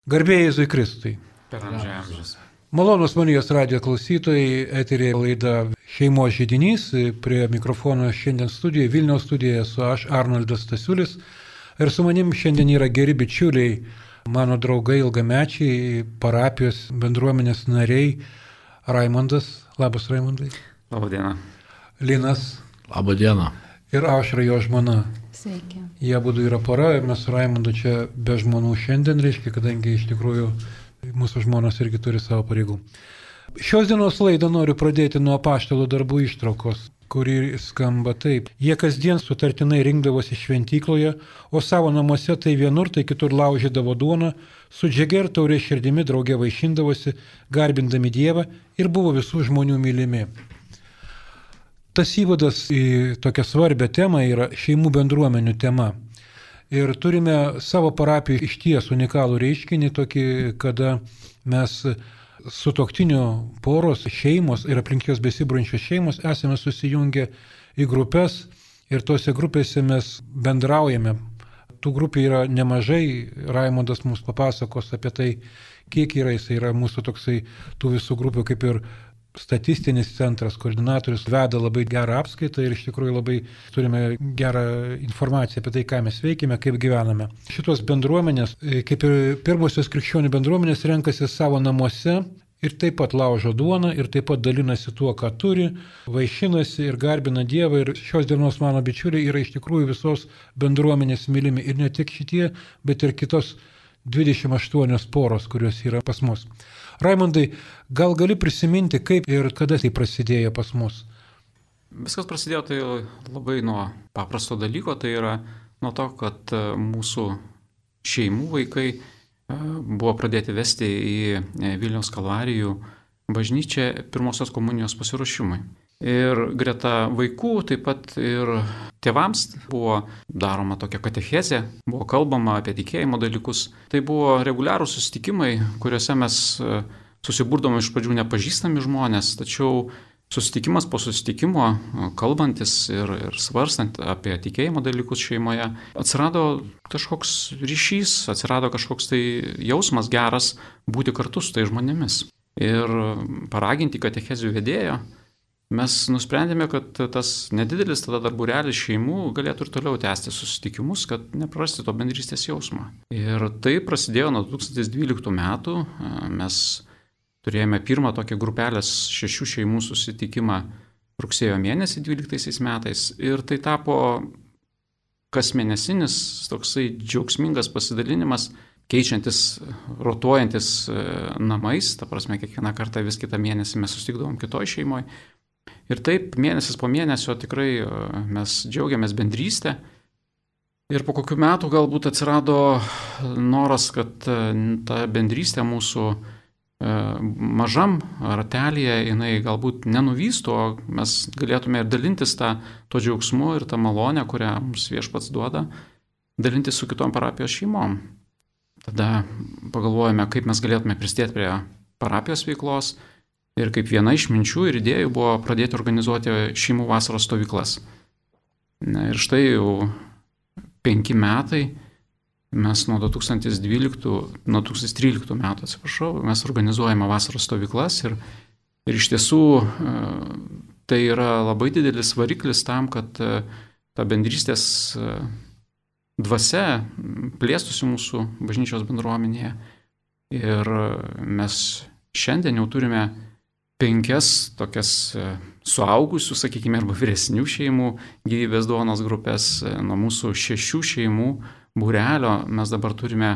Garbė Jėzui Kristui. Per amžius. Malonus Marijos radijo klausytojai, eterėje laida Šeimos židinys. Prie mikrofono šiandien studijoje, Vilniaus studijoje esu aš, Arnoldas Stasiulis. Ir su manim šiandien yra geri bičiuliai, mano draugai ilgamečiai, parapijos bendruomenės nariai. Raimondas. Labas, Raimondai. Labadiena. Linas. Labadiena. Ir Aušra, jo žmona. Sveiki. Jie abudu yra pora ir mes su Raimondu čia be žmonų šiandien, reiškia, kadangi iš tikrųjų mūsų žmonos irgi turi savo pareigų. Šios dienos laidą noriu pradėti nuo apaštalų darbų ištraukos, kuri skamba taip. Jie kasdien sutartinai rinkdavosi šventykloje, o savo namuose tai vienur, tai kitur laužydavo duoną, su džiage ir taurė širdimi drauge vaišindavosi, garbindami Dievą ir buvo visų žmonių mylimi. Tas įvadas į tokią svarbią temą yra šeimų bendruomenių tema. Ir turime savo parapijoje išties unikalų reiškinį, tokį, kada mes sutuoktinių poros, šeimos ir aplink jos besibūrinčios šeimos esame susijungę į grupės ir tose grupėse mes bendraujame. Tų grupių yra nemažai, Raimondas mums papasakos apie tai, kiek yra, jis yra mūsų toksai tų visų grupių kaip ir statistinis centras, koordinatorius, veda labai gerą apskaitą ir iš tikrųjų labai turime gerą informaciją apie tai, ką mes veikime, kaip gyvename. Šitos bendruomenės, kaip ir pirmosios krikščionių bendruomenės, renkasi savo namuose ir taip pat laužo duoną ir taip pat dalinasi tuo, ką turi, vaišinasi ir garbina Dievą. Ir šios dienos mano bičiuliai yra iš tikrųjų visos bendruomenės mylimi. Ir ne tik šitie, bet ir kitos 28 poros, kurios yra pas mus. Raimondai, gal gali prisiminti, kaip ir kada tai prasidėjo pas mus? Viskas prasidėjo tai labai nuo paprasto dalyko, tai yra nuo to, kad mūsų šeimų vaikai buvo pradėti vesti į Vilniaus Kalvarijų bažnyčią pirmosios komunijos pasiruošimui. Ir greta vaikų taip pat ir tėvams buvo daroma tokia katechezė, buvo kalbama apie tikėjimo dalykus. Tai buvo reguliarūs susitikimai, kuriuose mes susiburdom iš pradžių nepažįstami žmonės, tačiau susitikimas po susitikimo, kalbantis ir svarstant apie tikėjimo dalykus šeimoje, atsirado kažkoks ryšys, atsirado kažkoks tai jausmas geras būti kartu su tai žmonėmis. Ir paraginti katechezių vedėjo, mes nusprendėme, kad tas nedidelis tada dar būrelis šeimų galėtų ir toliau tęsti susitikimus, kad neprarasti to bendrystės jausmą. Ir tai prasidėjo nuo 2012 metų. Mes turėjome pirmą tokią grupelės 6 šeimų susitikimą rugsėjo mėnesį 2012 metais. Ir tai tapo kasmėnesinis toksai džiaugsmingas pasidalinimas, keičiantis, rotuojantis namais. Ta prasme, kiekvieną kartą vis kitą mėnesį mes susitikdavom kitoj šeimoje. Ir taip mėnesis po mėnesio tikrai mes džiaugiamės bendrystę. Ir po kokių metų galbūt atsirado noras, kad ta bendrystė mūsų mažam ratelėje jinai galbūt nenuvystų, o mes galėtume ir dalintis to džiaugsmu ir tą malonę, kurią mums Viešpats duoda, dalintis su kitom parapijos šeimom. Tada pagalvojame, kaip mes galėtume prisidėti prie parapijos veiklos. Ir kaip viena iš minčių ir idėjų buvo pradėti organizuoti šeimų vasaros stovyklas. Ir štai jau 5 metai mes nuo 2013 metų, mes organizuojame vasaros stovyklas ir iš tiesų tai yra labai didelis variklis tam, kad ta bendrystės dvasia plėstųsi mūsų bažnyčios bendruomenėje. Ir mes šiandien jau turime 5 tokias suaugusių, sakykime, arba vyresnių šeimų gyvybės duonos grupės. Nuo mūsų 6 šeimų būrelio mes dabar turime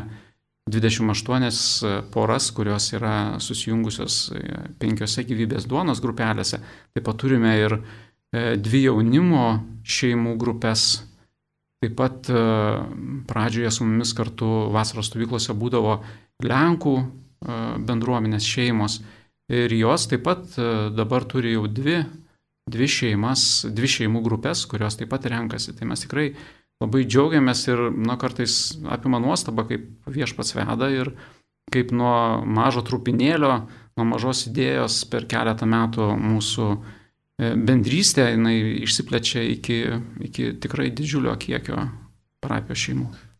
28 poras, kurios yra susijungusios 5 gyvybės duonos grupelėse. Taip pat turime ir 2 jaunimo šeimų grupės. Taip pat pradžioje su mumis kartu vasaros stovyklose būdavo Lenkų bendruomenės šeimos. Ir jos taip pat dabar turi jau 2 šeimų grupės, kurios taip pat renkasi. Tai mes tikrai labai džiaugiamės ir kartais apima nuostaba, kaip Viešpats veda ir kaip nuo mažo trupinėlio, nuo mažos idėjos per keletą metų mūsų bendrystė jinai išsiplečia iki tikrai didžiulio kiekio parapijos šeimų.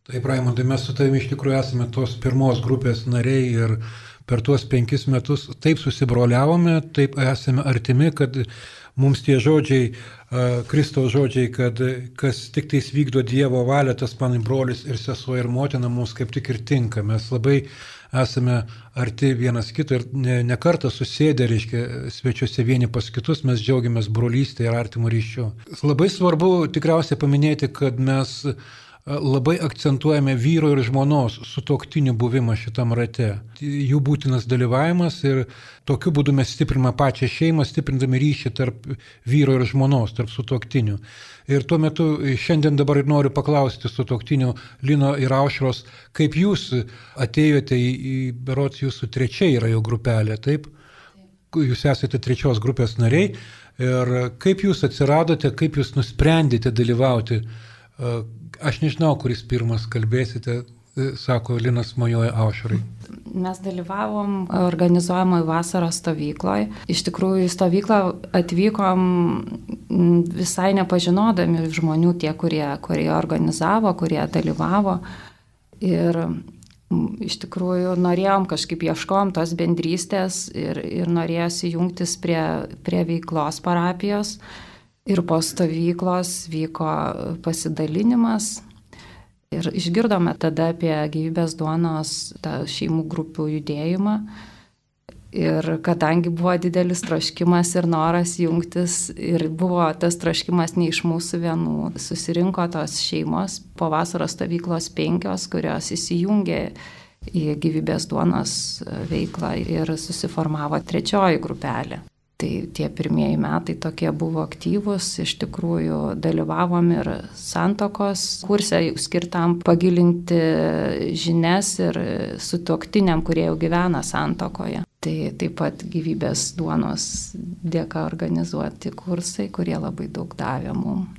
Taip, Raimondai, mes su tavimi iš tikrųjų esame tos pirmos grupės nariai ir per tuos 5 metus taip susibroliavome, taip esame artimi, kad mums tie žodžiai, Kristaus žodžiai, kad kas tik tais vykdo Dievo valią, tas man brolis ir sesuo ir motina mums kaip tik ir tinka. Mes labai esame arti vienas kito ir ne kartą susėdę, reiškia, svečiuose vieni pas kitus, mes džiaugiamės brolystę ir artimų ryšių. Labai svarbu tikriausiai paminėti, kad mes labai akcentuojame vyro ir žmonos sutuoktinių buvimą šitam rate. Jų būtinas dalyvavimas ir tokiu būdu mes stipriname pačią šeimą, stiprindami ryšį tarp vyro ir žmonos, tarp sutuoktinių. Ir tuo metu šiandien dabar ir noriu paklausti sutuoktinių Lino ir Aušros, kaip jūs atėjote į berods jūsų trečia yra jau grupelė, taip? Jūs esate trečios grupės nariai ir kaip jūs atsiradote, kaip jūs nusprendėte dalyvauti. Aš nežinau, kuris pirmas kalbėsite, sako Linas mojuoja Aušrai. Mes dalyvavom organizuojamoj vasaros stovykloje. Iš tikrųjų, į stovyklą atvykom visai nepažinodami žmonių, tie, kurie organizavo, kurie dalyvavo. Ir iš tikrųjų norėjom kažkaip ieškom tos bendrystės ir norėjosi jungtis prie veiklos parapijos. Ir po stovyklos vyko pasidalinimas ir išgirdome tada apie Gyvybės duonos tą šeimų grupių judėjimą. Ir kadangi buvo didelis troškimas ir noras jungtis ir buvo tas troškimas ne iš mūsų vienų, susirinko tos šeimos po vasaros stovyklos 5, kurios įsijungė į Gyvybės duonos veiklą ir susiformavo 3 grupelė. Tai tie pirmieji metai tokie buvo aktyvūs, iš tikrųjų dalyvavom ir santuokos kurse skirtam pagilinti žinias ir sutuoktiniam, kurie jau gyvena santuokoje. Tai taip pat Gyvybės duonos dėka organizuoti kursai, kurie labai daug davė mums.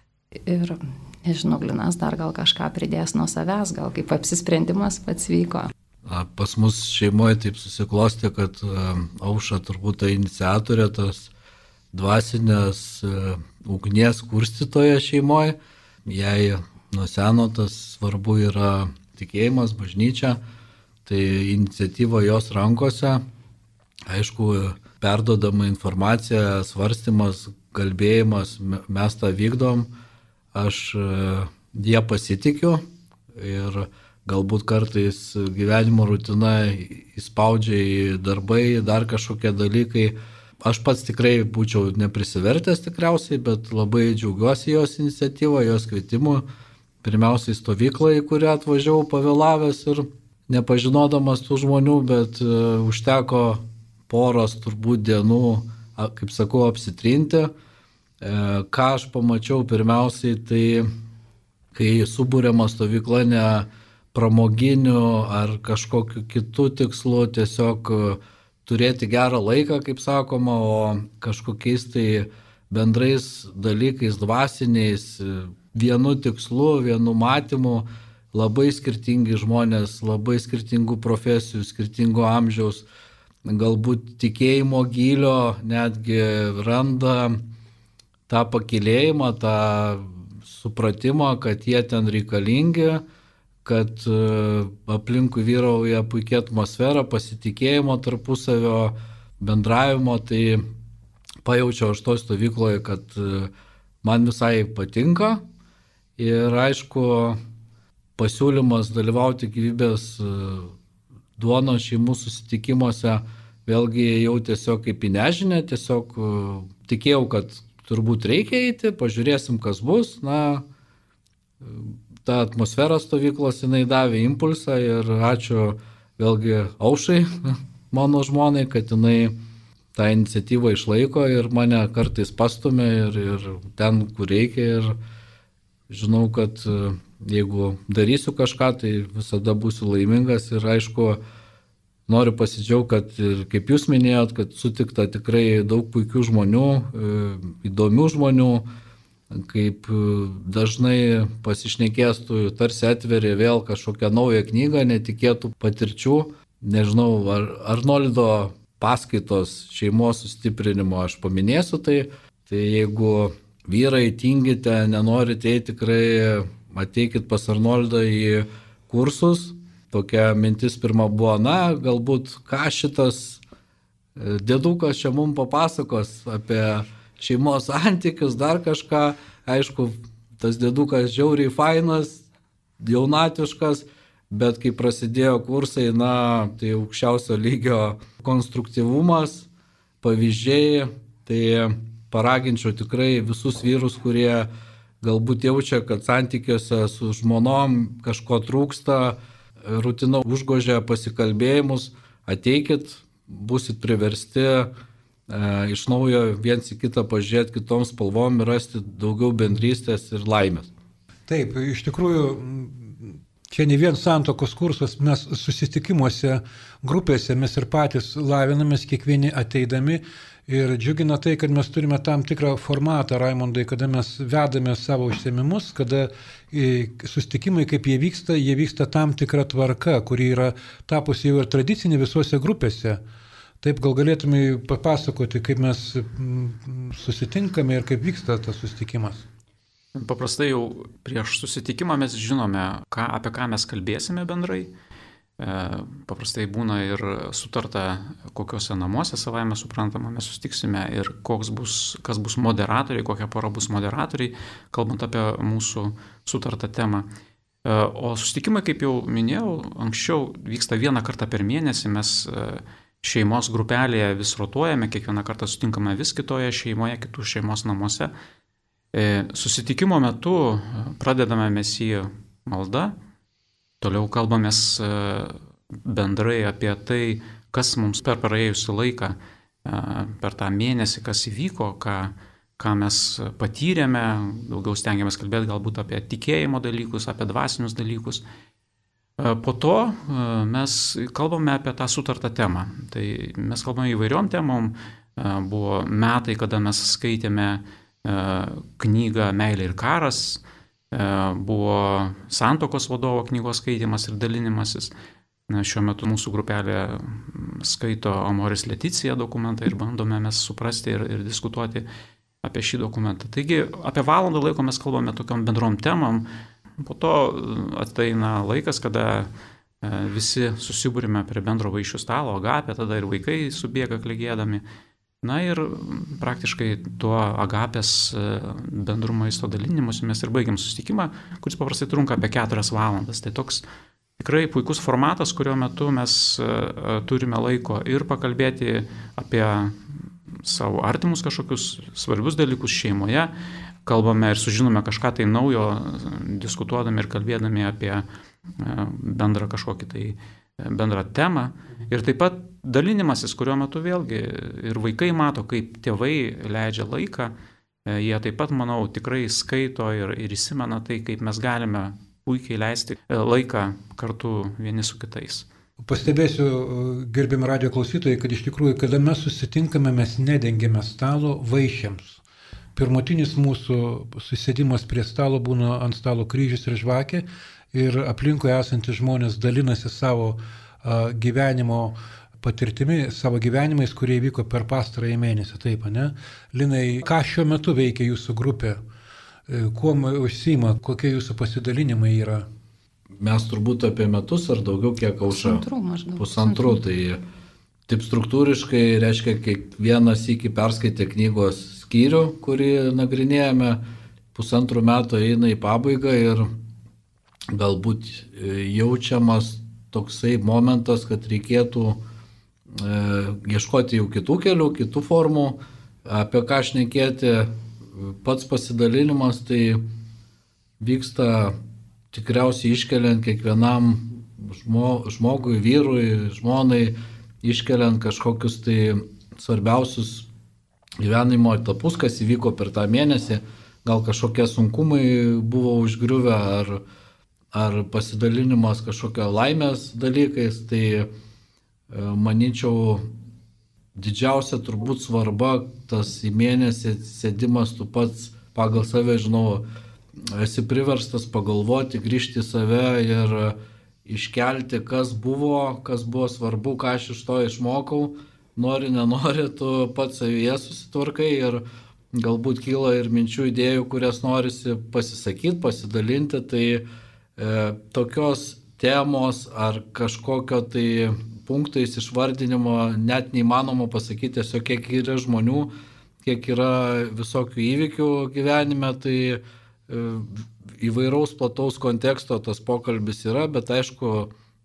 Ir nežinau, Linas dar gal kažką pridės nuo savęs, gal kaip apsisprendimas pats vyko. Pas mus šeimoje taip susiklostė, kad Aušra turbūt ta iniciatorė, tas dvasinės ugnies kurstytoja šeimoje. Jai nuo seno tas svarbu yra tikėjimas, bažnyčia, tai iniciatyva jos rankose. Aišku, perdodama informacija, svarstymas, kalbėjimas, mes tą vykdom. Aš ją pasitikiu ir galbūt kartais gyvenimo rutina įspaudžia į darbai, dar kažkokie dalykai. Aš pats tikrai būčiau neprisivertęs tikriausiai, bet labai džiaugiuosi jos iniciatyvą, jos kvietimu. Pirmiausiai stovyklą, į kurią atvažiavau pavėlavęs ir nepažinodamas tų žmonių, bet užteko poros turbūt dienų, kaip sakau, apsitrinti. Ką aš pamačiau pirmiausiai, tai kai subūriama stovykla ne pramoginiu ar kažkokiu kitu tikslu, tiesiog turėti gerą laiką, kaip sakoma, o kažkokiais tai bendrais dalykais, dvasiniais, vienu tikslu, vienu matymu, labai skirtingi žmonės, labai skirtingų profesijų, skirtingo amžiaus, galbūt tikėjimo gylio netgi randa tą pakylėjimą, tą supratimą, kad jie ten reikalingi, kad aplinkui vyrauja puikia atmosfera, pasitikėjimo tarpusavio, bendravimo, tai pajaučiau aš to stovykloje, kad man visai patinka ir aišku, pasiūlymas dalyvauti Gyvybės duonos šeimų susitikimuose vėlgi jau tiesiog kaip į nežinę, tiesiog tikėjau, kad turbūt reikia eiti, pažiūrėsim, kas bus, ta atmosfera stovyklos jinai davė impulsą ir ačiū vėlgi Aušrai, mano žmonai, kad jinai tą iniciatyvą išlaiko ir mane kartais pastumia ir ten, kur reikia ir žinau, kad jeigu darysiu kažką, tai visada būsiu laimingas ir aišku, noriu pasidžiaugti, kad ir kaip jūs minėjot, kad sutikta tikrai daug puikių žmonių, įdomių žmonių, kaip dažnai pasišnekės, tu tarsi atveri vėl kažkokią naują knygą, netikėtų patirčių. Nežinau, Arnoldo paskaitos šeimos sustiprinimo aš paminėsiu, tai jeigu vyrai tingite, nenorite eiti tikrai ateikit pas Arnoldą į kursus. Tokia mintis pirma buvo, galbūt ką šitas dėdukas čia mums papasakos apie šeimos santykius, dar kažką. Aišku, tas dėdukas žiauriai fainas, jaunatiškas, bet kai prasidėjo kursai, tai aukščiausio lygio konstruktyvumas, pavyzdžiai, tai paraginčiau tikrai visus vyrus, kurie galbūt jaučia, kad santykiuose su žmonom kažko trūksta, rutina užgožia pasikalbėjimus, ateikit, būsit priversti iš naujo viens į kitą pažiūrėti kitom spalvom ir rasti daugiau bendrystės ir laimės. Taip, iš tikrųjų, čia ne vien santuokos kursas, mes susitikimuose, grupėse mes ir patys lavinamės kiekvieni ateidami ir džiugina tai, kad mes turime tam tikrą formatą, Raimondai, kada mes vedame savo užsiėmimus, kada susitikimai, kaip jie vyksta tam tikra tvarka, kuri yra tapusi jau ir tradicinė visose grupėse. Taip, gal galėtume papasakoti, kaip mes susitinkame ir kaip vyksta tas susitikimas. Paprastai jau prieš susitikimą mes žinome, apie ką mes kalbėsime bendrai. Paprastai būna ir sutarta, kokiuose namuose savaime suprantama mes susitiksime ir kas bus moderatoriai, kokia pora bus moderatoriai, kalbant apie mūsų sutartą temą. O susitikimai, kaip jau minėjau, anksčiau vyksta vieną kartą per mėnesį, mes šeimos grupelėje vis rotuojame, kiekvieną kartą sutinkame vis kitoje šeimoje, kitų šeimos namuose. Susitikimo metu pradedame mes į maldą, toliau kalbamės bendrai apie tai, kas mums per praėjusią laiką, per tą mėnesį, kas įvyko, ką mes patyrėme, daugiau stengiamės kalbėti galbūt apie tikėjimo dalykus, apie dvasinius dalykus. Po to mes kalbame apie tą sutartą temą. Tai mes kalbame įvairiom temom. Buvo metai, kada mes skaitėme knygą Meilė ir karas, buvo santuokos vadovo knygos skaitimas ir dalinimasis. Šiuo metu mūsų grupelė skaito Amoris Leticija dokumentą ir bandome mes suprasti ir diskutuoti apie šį dokumentą. Taigi apie valandą laiko mes kalbame tokiom bendrom temom. Po to ateina laikas, kada visi susibūrime prie bendro vaišių stalo, agapė, tada ir vaikai subėga klegėdami. Ir praktiškai tuo agapės bendru maisto dalinimuose mes ir baigiam susitikimą, kuris paprastai trunka apie 4 valandas. Tai toks tikrai puikus formatas, kurio metu mes turime laiko ir pakalbėti apie savo artimus kažkokius svarbius dalykus šeimoje, kalbame ir sužinome kažką tai naujo, diskutuodami ir kalbėdami apie bendrą kažkokį tai bendrą temą. Ir taip pat dalinimasis, kurio metu vėlgi ir vaikai mato, kaip tėvai leidžia laiką, jie taip pat, manau, tikrai skaito ir įsimena tai, kaip mes galime puikiai leisti laiką kartu vieni su kitais. Pastebėsiu, gerbiami radijo klausytojai, kad iš tikrųjų, kada mes susitinkame, mes nedengiame stalo vaišėms. Pirmutinis mūsų susėdimas prie stalo būna ant stalo kryžius ir žvakė ir aplinkui esantys žmonės dalinasi savo gyvenimo patirtimi, savo gyvenimais, kurie vyko per pastarąjį mėnesį. Taip, ne? Linai, ką šiuo metu veikia jūsų grupė? Kuo užsiima? Kokie jūsų pasidalinimai yra? Mes turbūt apie metus ar daugiau kiek Aušra? Pusantrų. Tai taip struktūriškai reiškia, kiekvienas iki perskaitė knygos skyrių, kurį nagrinėjame, 1,5 metų eina į pabaigą ir galbūt jaučiamas toksai momentas, kad reikėtų ieškoti jau kitų kelių, kitų formų, apie ką šnekėti. Pats pasidalinimas tai vyksta tikriausiai iškeliant kiekvienam žmogui, vyrui, žmonai, iškeliant kažkokius tai svarbiausius gyvenimo etapus, kas įvyko per tą mėnesį, gal kažkokie sunkumai buvo užgriuvę ar pasidalinimas kažkokio laimės dalykais, tai manyčiau didžiausia turbūt svarba tas į mėnesį sėdimas, tu pats pagal save, žinau, esi priverstas pagalvoti, grįžti į save ir iškelti, kas buvo svarbu, ką aš iš to išmokau, nori, nenori, tu pats savyje susitvarkai ir galbūt kyla ir minčių idėjų, kurias norisi pasisakyti, pasidalinti, tai tokios temos ar kažkokio tai punktais išvardinimo net neįmanoma pasakyti, tiesiog kiek yra žmonių, kiek yra visokių įvykių gyvenime, tai įvairaus plataus konteksto tas pokalbis yra, bet aišku,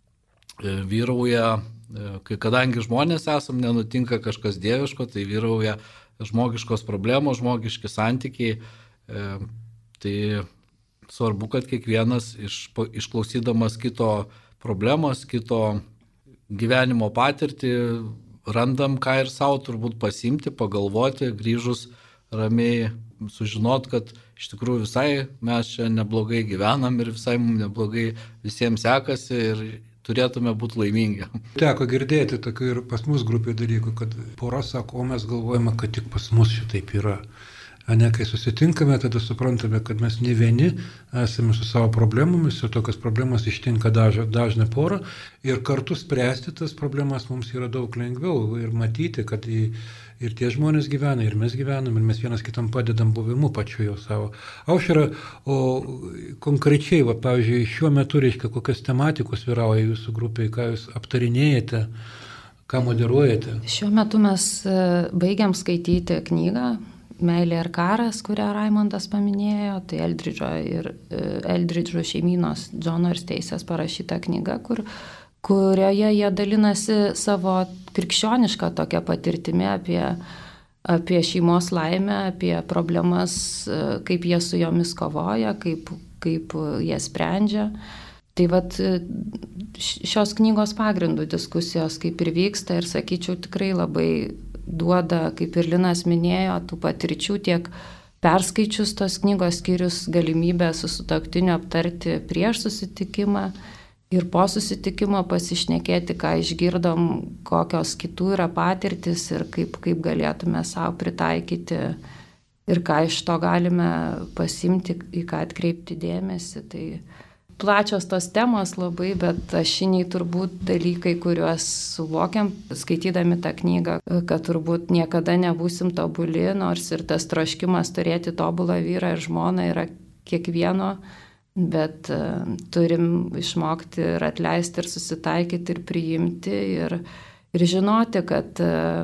vyrauja, kadangi žmonės esam, nenutinka kažkas dieviško, tai vyrauja žmogiškos problemos, žmogiški santykiai. Tai svarbu, kad kiekvienas išklausydamas kito problemos, kito gyvenimo patirtį, randam ką ir savo turbūt pasimti, pagalvoti, grįžus ramiai sužinot, kad iš tikrųjų visai mes čia neblogai gyvenam ir visai mums neblogai visiems sekasi ir turėtume būti laimingi. Teko girdėti tokių ir pas mus grupėje dalykų, kad pora sako, o mes galvojame, kad tik pas mus šitaip yra. Ne, kai susitinkame, tada suprantame, kad mes ne vieni esame su savo problemomis ir tokias problemas ištinka dažną porą ir kartu spręsti tas problemas mums yra daug lengviau ir matyti, kad ir tie žmonės gyvena, ir mes gyvenam, ir mes vienas kitam padedam buvimu pačiu jau savo. Aušra, o konkrečiai, pavyzdžiui, šiuo metu, reiškia, kokios tematikos vyrauja jūsų grupėje, ką jūs aptarinėjate, ką moderuojate? Šiuo metu mes baigiam skaityti knygą Meilė ir karas, kurią Raimondas paminėjo, tai Eldridžo šeimynos Džono ir Steisės parašyta knyga, kurioje jie dalinasi savo krikščionišką tokią patirtimį apie šeimos laimę, apie problemas, kaip jie su jomis kovoja, kaip jie sprendžia. Tai vat šios knygos pagrindų diskusijos kaip ir vyksta ir sakyčiau tikrai labai duoda, kaip ir Linas minėjo, tų patirčių tiek perskaičius tos knygos skyrius galimybę su sutuoktiniu aptarti prieš susitikimą ir po susitikimo pasišnekėti, ką išgirdom, kokios kitų yra patirtis ir kaip galėtume savo pritaikyti ir ką iš to galime pasimti, į ką atkreipti dėmesį. Tai plačios tos temos labai, bet ašiniai turbūt dalykai, kuriuos suvokiam, skaitydami tą knygą, kad turbūt niekada nebūsim tobuli, nors ir tas troškimas turėti tobulą vyrą ir žmoną yra kiekvieno, bet turim išmokti ir atleisti, ir susitaikyti, ir priimti, ir žinoti, kad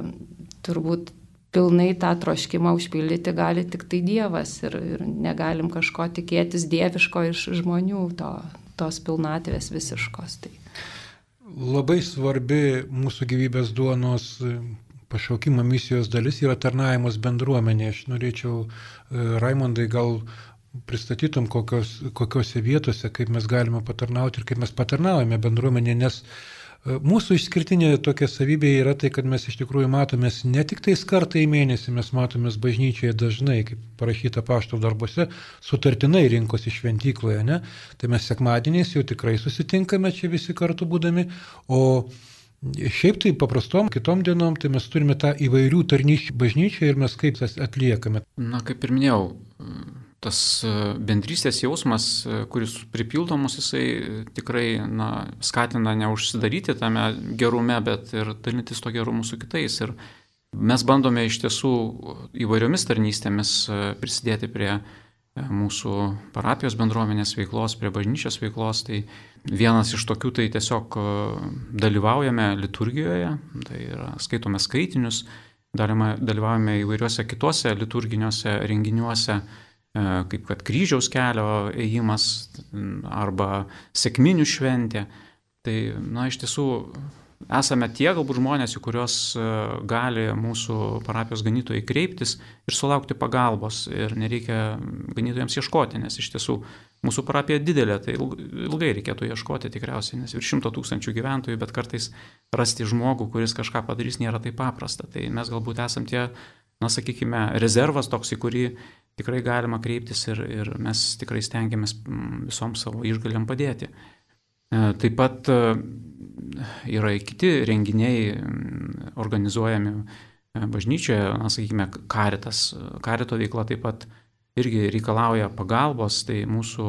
turbūt pilnai tą troškimą užpildyti gali tik tai Dievas ir negalim kažko tikėtis dieviško iš žmonių, tos pilnatvės visiškos. Tai. Labai svarbi mūsų gyvybės duonos pašaukimo misijos dalis yra tarnavimas bendruomenė. Aš norėčiau, Raimondai, gal pristatytum kokiose vietose, kaip mes galime patarnauti ir kaip mes patarnaujame bendruomenė, nes mūsų išskirtinė tokia savybė yra tai, kad mes iš tikrųjų matomės ne tik tais kartą į mėnesį, mes matomės bažnyčioje dažnai, kaip parašyta Apaštalų darbuose, sutartinai rinkosi šventykloje, ne? Tai mes sekmadieniais jau tikrai susitinkame čia visi kartu būdami, o šiaip tai paprastom kitom dienom, tai mes turime tą įvairių tarnysčių bažnyčią ir mes kaip tas atliekame. Na, kaip ir minėjau, tas bendrystės jausmas, kuris pripildo mus, jisai tikrai skatina neužsidaryti tame gerume, bet ir dalintis to gerumu su kitais. Ir mes bandome iš tiesų įvairiomis tarnystėmis prisidėti prie mūsų parapijos bendruomenės veiklos, prie bažnyčios veiklos. Tai vienas iš tokių tai tiesiog dalyvaujame liturgijoje, tai yra skaitome skaitinius, dalyvaujame įvairiuose kituose liturginiuose renginiuose, kaip kad kryžiaus kelio ėjimas arba sekminių šventė. Tai, iš tiesų, esame tie galbūt žmonės, į kuriuos gali mūsų parapijos ganytojai kreiptis ir sulaukti pagalbos ir nereikia ganytojams ieškoti, nes iš tiesų mūsų parapija didelė, tai ilgai reikėtų ieškoti tikriausiai, nes virš 100 000 gyventojų, bet kartais rasti žmogų, kuris kažką padarys, nėra taip paprasta. Tai mes galbūt esam tie, sakykime, rezervas toks, į kurį tikrai galima kreiptis ir mes tikrai stengiamės visom savo išgalėm padėti. Taip pat yra kiti renginiai organizuojami bažnyčioje, sakykime, Karitas. Karito veikla taip pat irgi reikalauja pagalbos, tai mūsų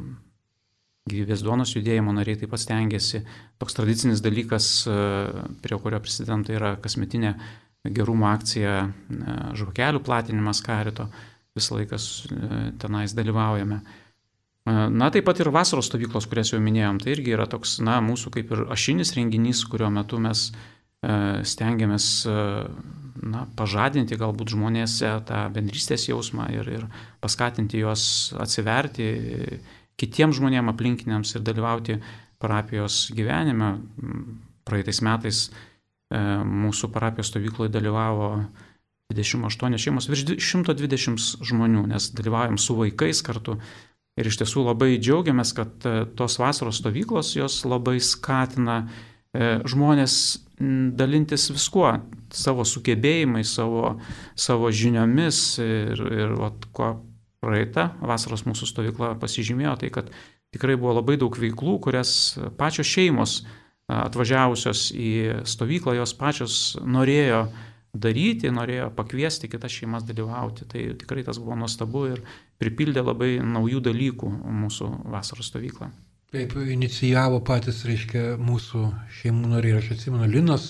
gyvybės duonos judėjimo nariai taip pat stengiasi. Toks tradicinis dalykas, prie kurio prisidedam, tai yra kasmetinė gerumo akcija, žvakelių platinimas karito, visą laiką tenais dalyvaujame. Na, taip pat ir vasaros stovyklos, kurias jau minėjom, tai irgi yra toks, mūsų kaip ir ašinis renginys, kurio metu mes stengiamės pažadinti galbūt žmonėse tą bendrystės jausmą ir paskatinti juos atsiverti kitiems žmonėms aplinkiniams ir dalyvauti parapijos gyvenime. Praeitais metais mūsų parapijos stovykloje dalyvavo 28 šeimos, virš 120 žmonių, nes dalyvaujam su vaikais kartu. Ir iš tiesų labai džiaugiamės, kad tos vasaros stovyklos jos labai skatina žmonės dalintis viskuo, savo sugebėjimais, savo žiniomis ir kuo praeita vasaros mūsų stovykla pasižymėjo, tai kad tikrai buvo labai daug veiklų, kurias pačios šeimos atvažiavusios į stovyklą, jos pačios norėjo daryti, norėjo pakviesti kitas šeimas dalyvauti. Tai tikrai tas buvo nuostabu ir pripildė labai naujų dalykų mūsų vasaros stovyklą. Taip, inicijavo patys, mūsų šeimų nariai. Aš atsimenu, Linas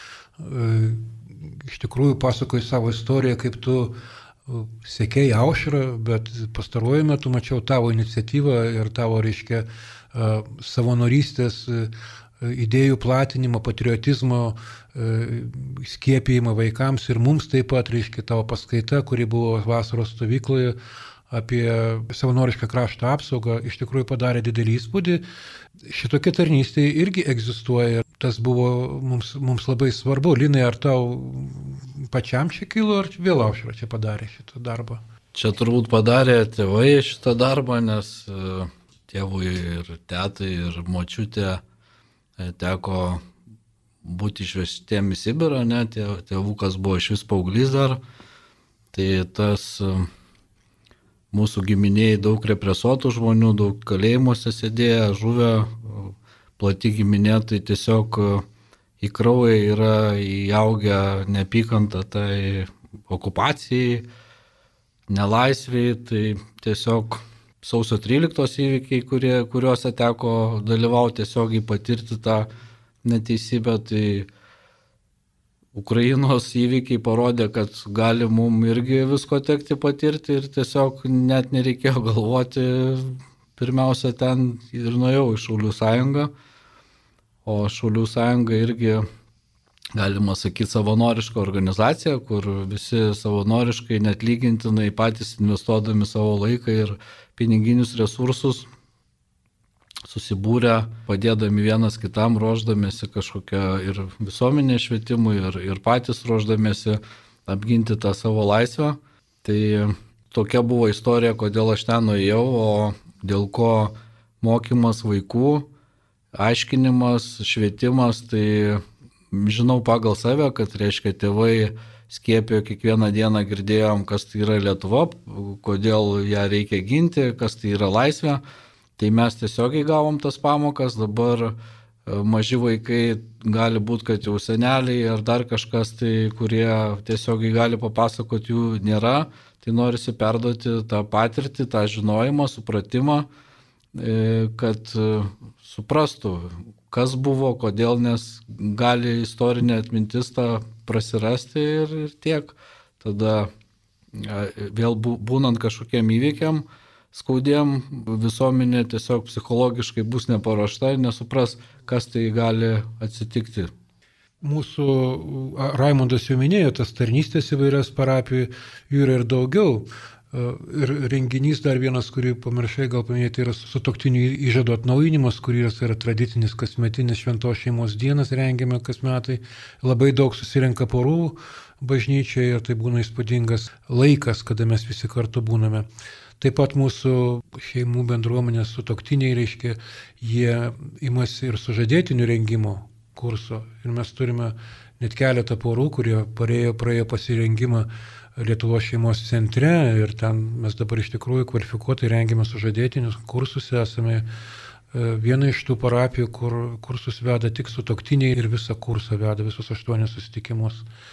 iš tikrųjų pasakoja savo istoriją, kaip tu sekėjai aušrą, bet pastaruoju metu mačiau tavo iniciatyvą ir tavo, savanorystės idėjų platinimo, patriotizmo, skiepijimą vaikams ir mums taip pat, tavo paskaita, kuri buvo vasaros stovykloje, apie savanorišką krašto apsaugą, iš tikrųjų padarė didelį įspūdį. Šitokia tarnystė irgi egzistuoja. Tas buvo mums labai svarbu. Linai, ar tau pačiam čia kilo, ar vėl aušra čia padarė šitą darbą? Čia turbūt padarė tėvai šitą darbą, nes tėvui ir tetai ir močiutė teko būti išvežtiem į Sibirą, tėvukas buvo iš vis paauglys dar. Tai tas mūsų giminėjai daug represuotų žmonių, daug kalėjimuose sėdėjo, žuvę, plati giminė, tai tiesiog į kraują yra įaugę neapykanta tai okupacijai, nelaisviai, tai tiesiog sausio 13 įvykiai, kuriuose teko dalyvauti, tiesiogiai patirti tą neteisybę, tai Ukrainos įvykiai parodė, kad gali mums irgi visko tekti patirti ir tiesiog net nereikėjo galvoti, pirmiausia ten ir nuėjau į Šaulių sąjungą, o Šaulių sąjunga irgi, galima sakyti, savanoriška organizacija, kur visi savanoriškai neatlygintinai patys investuodami savo laiką ir piniginius resursus susibūrę, padėdami vienas kitam, ruošdamėsi kažkokią ir visuomenės švietimui, ir patys ruošdamėsi apginti tą savo laisvę. Tai tokia buvo istorija, kodėl aš ten nuėjau, o dėl ko mokymas vaikų, aiškinimas, švietimas, tai žinau pagal save, kad tėvai skiepijo kiekvieną dieną, girdėjom, kas tai yra Lietuva, kodėl ją reikia ginti, kas tai yra laisvė. Tai mes tiesiogiai gavom tas pamokas, dabar maži vaikai gali būti, kad jau seneliai ar dar kažkas, tai, kurie tiesiogiai gali papasakoti, jų nėra, tai norisi perduoti tą patirtį, tą žinojimą, supratimą, kad suprastų, kas buvo, kodėl, nes gali istorinė atmintis tą prasirasti ir tiek. Tada vėl būnant kažkokiem įvykiam, skaudėm, visuomenė tiesiog psichologiškai bus neparuošta ir nesupras, kas tai gali atsitikti. Mūsų Raimondas jau minėjo tas tarnystės įvairias parapijų, jų yra ir daugiau. Ir renginys dar vienas, kurį pamiršai gal paminėti, yra sutuoktinių įžado atnaujinimas, kuris yra tradicinis kasmetinis Šventos šeimos dienas, rengiame kas metai. Labai daug susirenka porų bažnyčioje ir tai būna įspūdingas laikas, kada mes visi kartu būname. Taip pat mūsų šeimų bendruomenės sutuoktiniai, jie imasi ir sužadėtinių rengimo kurso. Ir mes turime net keletą porų, kurie praėjo pasirengimą Lietuvos šeimos centre ir ten mes dabar iš tikrųjų kvalifikuotai rengiame sužadėtinius kursus. Esame viena iš tų parapijų, kur kursus veda tik sutuoktiniai ir visą kursą veda, visus 8 susitikimus.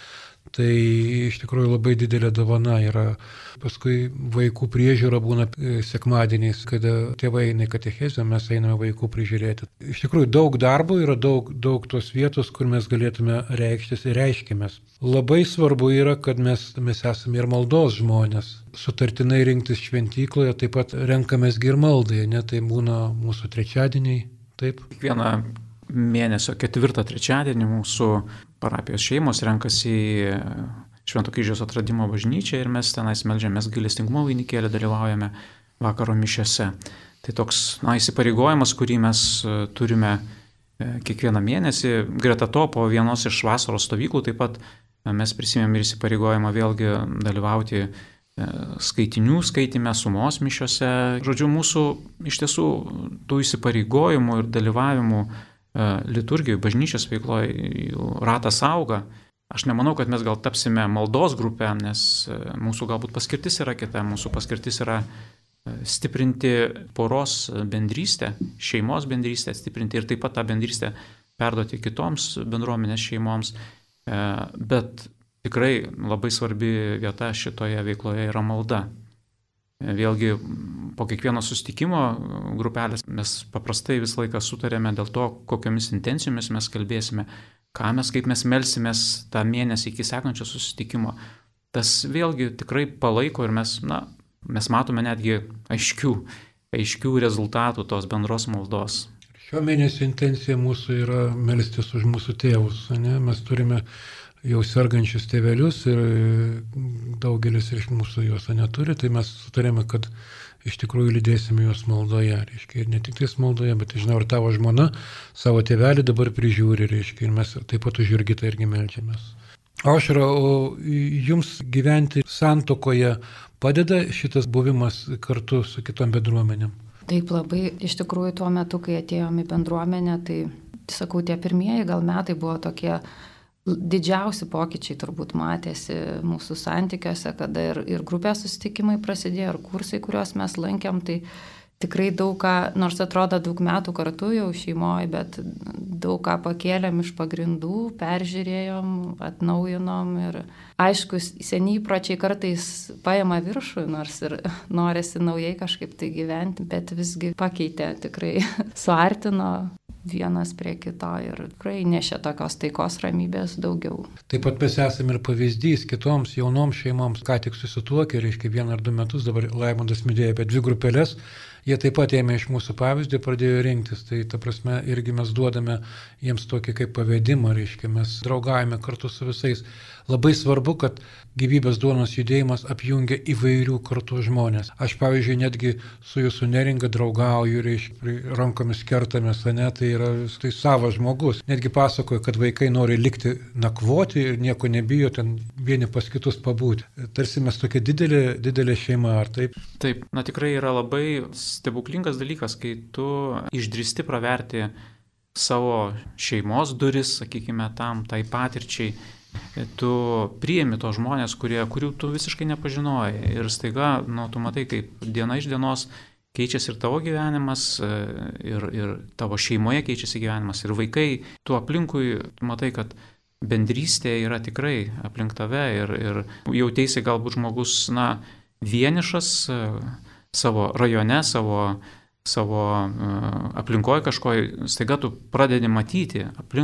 Tai iš tikrųjų labai didelė dovana yra. Paskui vaikų priežiūra būna sekmadieniais, kada tėvai eina į katechezę, mes einame vaikų prižiūrėti. Iš tikrųjų daug darbo yra, daug tos vietos, kur mes galėtume reikštis ir reiškimės. Labai svarbu yra, kad mes esame ir maldos žmonės. Sutartinai rinktis šventykloje, taip pat renkamės ir maldai, ne? Tai būna mūsų trečiadieniai. Taip. Kiekvieną mėnesio 4 trečiadienį mūsų parapijos šeimos renkasi į Švento Kryžiaus atradimo bažnyčią ir mes tenais meldžiamės gailestingumo vainikėlį, dalyvaujame vakaro mišiose. Tai toks įsipareigojimas, kurį mes turime kiekvieną mėnesį. Greta to, po vienos iš vasaros stovyklų taip pat mes prisimėm ir įsipareigojimą vėlgi dalyvauti skaitinių skaitime, sumos mišiose. Žodžiu, mūsų iš tiesų tų įsipareigojimų ir dalyvavimų liturgijoje, bažnyčios veikloje ratas auga. Aš nemanau, kad mes gal tapsime maldos grupę, nes mūsų galbūt paskirtis yra kita. Mūsų paskirtis yra stiprinti poros bendrystę, šeimos bendrystę stiprinti ir taip pat tą bendrystę perduoti kitoms bendruomenės šeimoms. Bet tikrai labai svarbi vieta šitoje veikloje yra malda. Vėlgi, po kiekvieno susitikimo grupelės mes paprastai visą laiką sutarėme dėl to, kokiomis intencijomis mes kalbėsime, kaip mes melsimės tą mėnesį iki sekančio susitikimo. Tas vėlgi tikrai palaiko ir mes matome netgi aiškių rezultatų tos bendros maldos. Šio mėnesio intencija mūsų yra melstis už mūsų tėvus. Ne? Mes turime jau sergančius tėvelius ir daugelis iš mūsų juos neturi, tai mes sutarėme, kad iš tikrųjų lydėsime juos maldoje, reiškia, ir ne tik tais maldoje, bet žinau, ir tavo žmona savo tėvelį dabar prižiūri, reiškia, ir mes taip pat už Jurgitą irgi meldžiamės. Aušra, o jums gyventi santuokoje padeda šitas buvimas kartu su kitom bendruomenėm? Taip, labai, iš tikrųjų tuo metu, kai atėjome į bendruomenę, tai, sakau, tie pirmieji gal metai buvo tokie didžiausi pokyčiai turbūt matėsi mūsų santykiuose, kada ir grupės susitikimai prasidėjo, ir kursai, kuriuos mes lankėm, tai tikrai daug ką, nors atrodo daug metų kartu jau šeimoje, bet daug ką pakėlėm iš pagrindų, peržiūrėjom, atnaujinom ir aišku, seniai įpročiai kartais paima viršų, nors ir norisi naujai kažkaip tai gyventi, bet visgi pakeitė, tikrai suartino vienas prie kito ir tikrai nešė tokios taikos ramybės daugiau. Taip pat mes esame ir pavyzdys kitoms jaunoms šeimoms, ką tik susituokė, reiškia 1 ar 2 metus, dabar Laimondas minėjo apie 2 grupelės, jie taip pat ėmė iš mūsų pavyzdį, pradėjo rinktis, tai ta prasme irgi mes duodame jiems tokį kaip pavedimą, reiškia, mes draugavime kartu su visais. Labai svarbu, kad gyvybės duonos judėjimas apjungia įvairių kartų žmonės. Aš, pavyzdžiui, netgi su jūsų neringa draugauju, reiškia, rankomis kertamės, ne, tai yra tai savas žmogus. Netgi pasakoju, kad vaikai nori likti nakvoti ir nieko nebijo, ten vieni pas kitus pabūti. Tarsi mes tokia didelė šeima, ar taip? Taip, tikrai yra labai stebuklingas dalykas, kai tu išdrįsti praverti savo šeimos duris, sakykime, tai patirčiai. Tu priimi tos žmonės, kurių tu visiškai nepažinojai ir staiga, tu matai, kaip diena iš dienos keičiasi ir tavo gyvenimas, ir tavo šeimoje keičiasi gyvenimas, ir vaikai, tu aplinkui matai, kad bendrystė yra tikrai aplink tave ir jautėsi galbūt žmogus, vienišas savo rajone, savo aplinkoje kažkoje, staiga tu pradedi matyti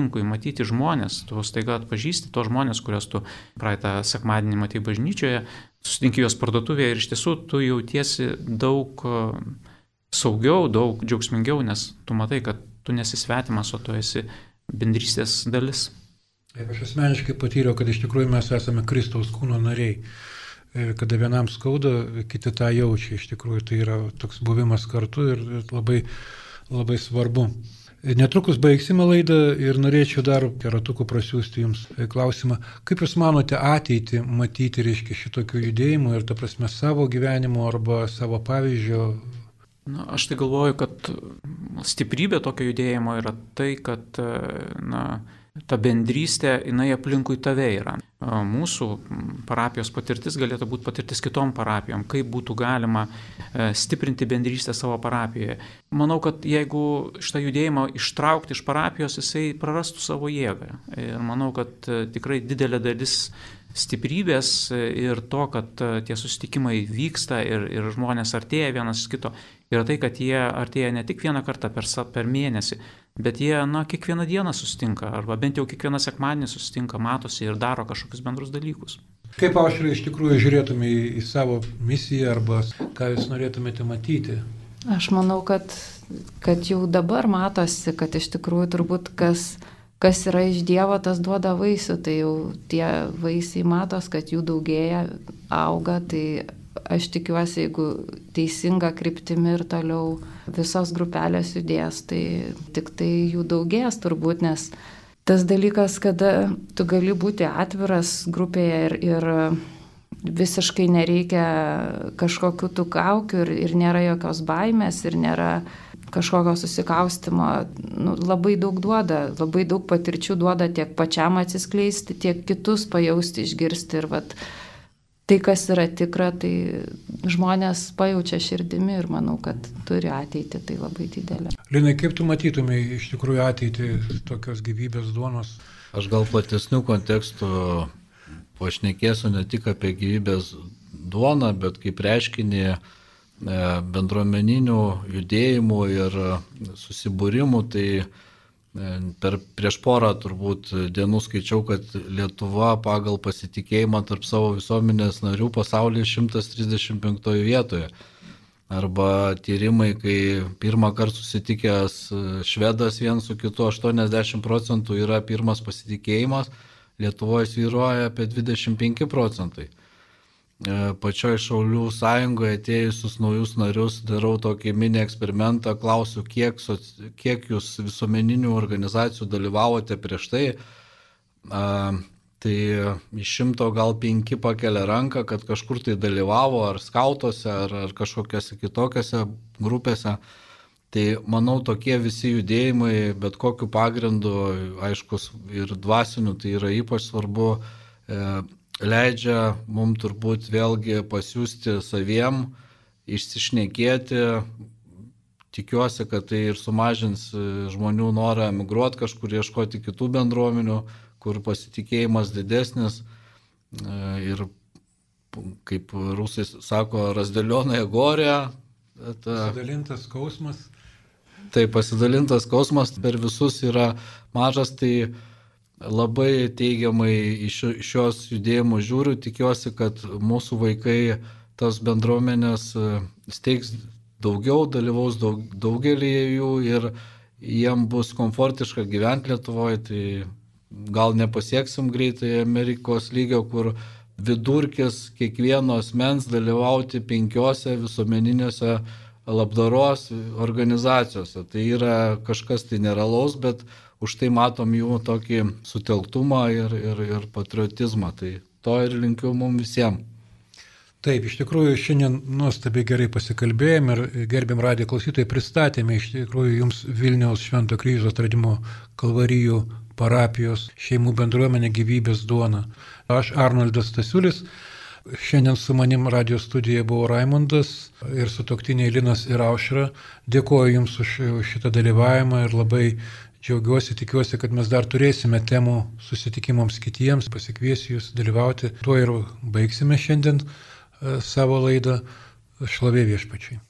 žmonės, tu staiga atpažįsti tos žmonės, kurios tu praeitą sekmadienį matei bažnyčioje, susitinki juos parduotuvėje ir iš tiesų tu jautiesi daug saugiau, daug džiaugsmingiau, nes tu matai, kad tu nesi svetimas, o tu esi bendrystės dalis. Aš asmeniškai patyriau, kad iš tikrųjų mes esame Kristaus kūno nariai. Ir kada vienam skauda, kiti tą jaučia, iš tikrųjų tai yra toks buvimas kartu ir labai, labai svarbu. Netrukus baigsime laidą ir norėčiau dar ratuku prasiųsti jums klausimą, kaip jūs manote ateitį matyti, reiškia, šitokių judėjimų ir ta prasme savo gyvenimo arba savo pavyzdžio? Aš tai galvoju, kad stiprybė tokio judėjimo yra tai, kad ta bendrystė, jinai aplinkui tave yra. Mūsų parapijos patirtis galėtų būti patirtis kitom parapijom, kaip būtų galima stiprinti bendrystę savo parapijoje. Manau, kad jeigu šitą judėjimą ištraukti iš parapijos, jisai prarastų savo jėgą. Ir manau, kad tikrai didelė dalis stiprybės ir to, kad tie susitikimai vyksta ir žmonės artėja vienas kito, yra tai, kad jie artėja ne tik vieną kartą per mėnesį, bet jie, kiekvieną dieną susitinka, arba bent jau kiekvieną sekmadienį susitinka, matosi ir daro kažkokius bendrus dalykus. Kaip Aušra iš tikrųjų žiūrėtume į savo misiją arba ką jūs norėtumėte matyti? Aš manau, kad jau dabar matosi, kad iš tikrųjų turbūt kas yra iš Dievo, tas duoda vaisių, tai jau tie vaisiai matos, kad jų daugėja, auga, tai aš tikiuosi, jeigu teisinga kryptimi ir toliau visos grupelės judės, tai tik tai jų daugės turbūt, nes tas dalykas, kada tu gali būti atviras grupėje ir visiškai nereikia kažkokių tų kaukių ir nėra jokios baimės ir nėra kažkokio susikaustimo, labai daug duoda, labai daug patirčių duoda tiek pačiam atsiskleisti, tiek kitus pajausti, išgirsti ir tai, kas yra tikra, tai žmonės pajaučia širdimi ir manau, kad turi ateitį, tai labai didelė. Linai, kaip tu matytumai iš tikrųjų ateitį tokios gyvybės duonos? Aš gal platesnių kontekstų pašnekėsiu ne tik apie gyvybės duoną, bet kaip reiškinį bendruomeninių judėjimų ir susibūrimų. Tai prieš porą turbūt dienų skaičiau, kad Lietuva pagal pasitikėjimą tarp savo visuomenės narių pasaulyje 135 vietoje. Arba tyrimai, kai pirmą kartą susitikęs švedas vien su kitu 80% yra pirmas pasitikėjimas, Lietuvoje svyruoja apie 25%. Pačioj Šaulių sąjungoje atėjusius naujus narius darau tokį mini eksperimentą, klausiu, kiek jūs visuomeninių organizacijų dalyvavote prieš tai. Tai iš 100 gal 5 pakelia ranką, kad kažkur tai dalyvavo, ar skautuose, ar kažkokiose kitokiose grupėse. Tai manau, tokie visi judėjimai, bet kokiu pagrindu, aiškus ir dvasiniu, tai yra ypač svarbu, leidžia mums turbūt vėlgi pasiųsti saviem, išsišnekėti. Tikiuosi, kad tai ir sumažins žmonių norą emigruoti kažkur, ieškoti kitų bendruomenių, kur pasitikėjimas didesnis. Ir kaip rusai sako, razdelionaja gorė. Pasidalintas skausmas. Tai pasidalintas skausmas per visus yra mažas, tai labai teigiamai iš šios judėjimų žiūriu, tikiuosi, kad mūsų vaikai tas bendruomenės steigs daugiau, dalyvaus daugelį jų ir jiem bus komfortiška gyventi Lietuvoje, tai gal nepasieksim greitai Amerikos lygio, kur vidurkis kiekvieno asmens dalyvauti 5 visuomeninėse labdaros organizacijose. Tai yra kažkas tai nerealaus, bet už tai matom jų tokį sutelktumą ir patriotizmą. Tai to ir linkiu mums visiems. Taip, iš tikrųjų šiandien nuostabiai gerai pasikalbėjom ir gerbiam radijo klausytojai pristatėme iš tikrųjų jums Vilniaus Švento Kryžiaus Atradimo Kalvarijų parapijos šeimų bendruomenė gyvybės duona. Aš Arnoldas Stasiulis. Šiandien su manim radio studijoje buvo Raimondas ir sutuoktiniai Linas ir Aušra. Dėkuoju Jums už šitą dalyvavimą ir labai džiaugiuosi, tikiuosi, kad mes dar turėsime temų susitikimams kitiems, pasikviesiu Jūs dalyvauti. Tuo ir baigsime šiandien savo laidą. Šlovė Viešpačiui.